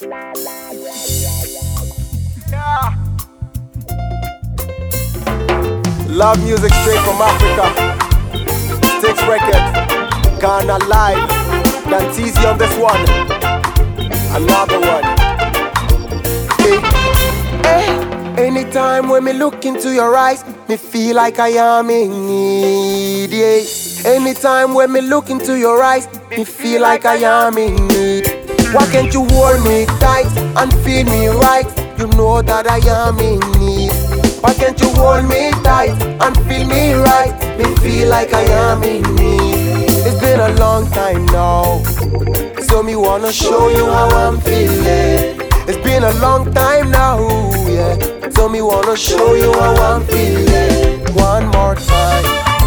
Yeah. Love music straight from Africa. Six records, Ghana live. Dantizi on this one. Another one. Hey. Anytime when me look into your eyes, me feel like I am in need. Yeah. Anytime when me look into your eyes, me feel like I am in need. Why can't you hold me tight and feel me right? You know that I am in need. Why can't you hold me tight and feel me right? Me feel like I am in need. It's been a long time now, so me wanna show you how I'm feeling. It's been a long time now, yeah, so me wanna show you how I'm feeling. One more time,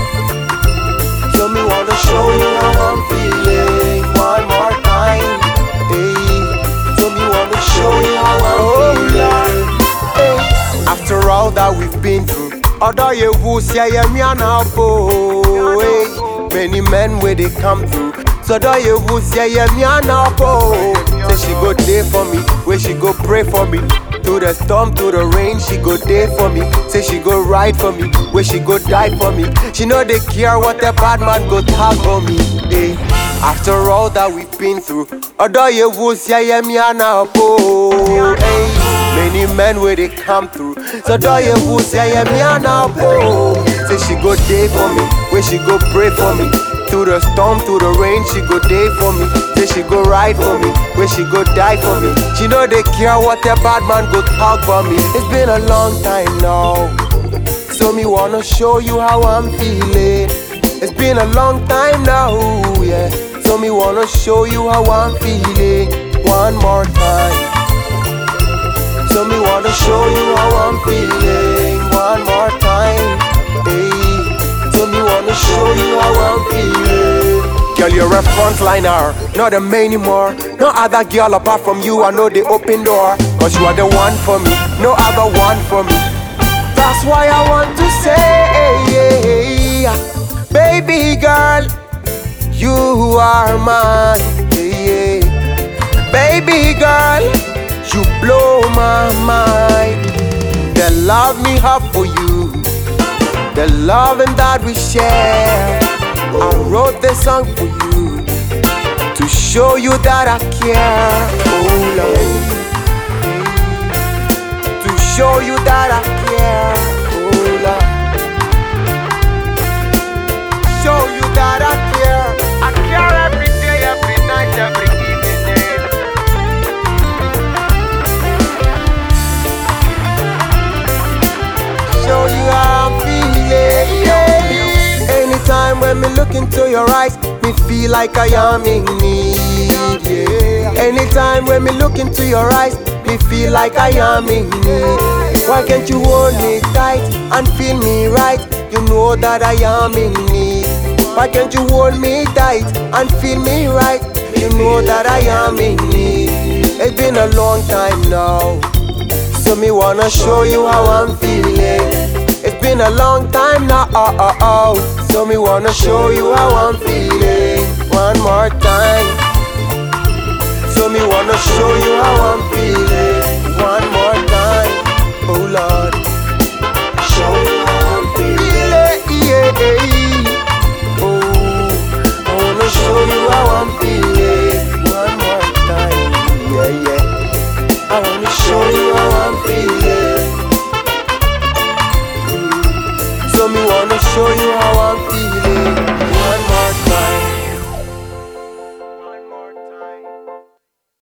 so me wanna show you how I'm feeling. One more time, hey, so me wanna show you how I'm feeling. Hey. After all that we've been through, other you who say me an apple. Many men where they come through, so do you who say me an apple. Say she go there for me, where she go pray for me. Through the storm, through the rain, she go there for me. Say she go ride for me, where she go die for me. She know they care what the bad man go talk for me. Hey. After all that we've been through, other you who say me an apple. Hey. Many men where they come through, so do you who say me an apple. Say she go there for me, where she go pray for me. Through the storm, through the rain, she go there for me. Say she go ride for me, where she go die for me. She know they care what the bad man go talk for me. It's been a long time now, so me wanna show you how I'm feeling. It's been a long time now, yeah, so me wanna show you how I'm feeling. One more time, so me wanna show you how I'm feeling. One more time, hey, so me wanna show you how I'm feeling. Girl, you're a frontliner, not a main anymore. No other girl apart from you, I know the open door. Cause you are the one for me, no other one for me. That's why I want to say, baby girl, you are mine. Baby girl, you blow my mind. The love me have for you, the loving that we share. I wrote this song for you to show you that I care. Oh Lord, to show you that I care. Oh Lord, show you that I care. I care every day, every night, every evening. Show you how I'm feeling, yeah. Anytime when me look into your eyes, me feel like I am in need, yeah. Anytime when me look into your eyes, me feel like I am in need. Why can't you hold me tight and feel me right? You know that I am in need. Why can't you hold me tight and feel me right? You know that I am in need. It's been a long time now, so me wanna show you how I'm feeling. It's been a long time now, so me wanna show you how I'm feeling. One more time, so me wanna show you how I'm feeling. One more time, oh Lord, show you how I'm feeling. Yeah. Oh, I wanna show you how I'm feeling. One more time, yeah. I wanna show you how I'm feeling. So me wanna show you how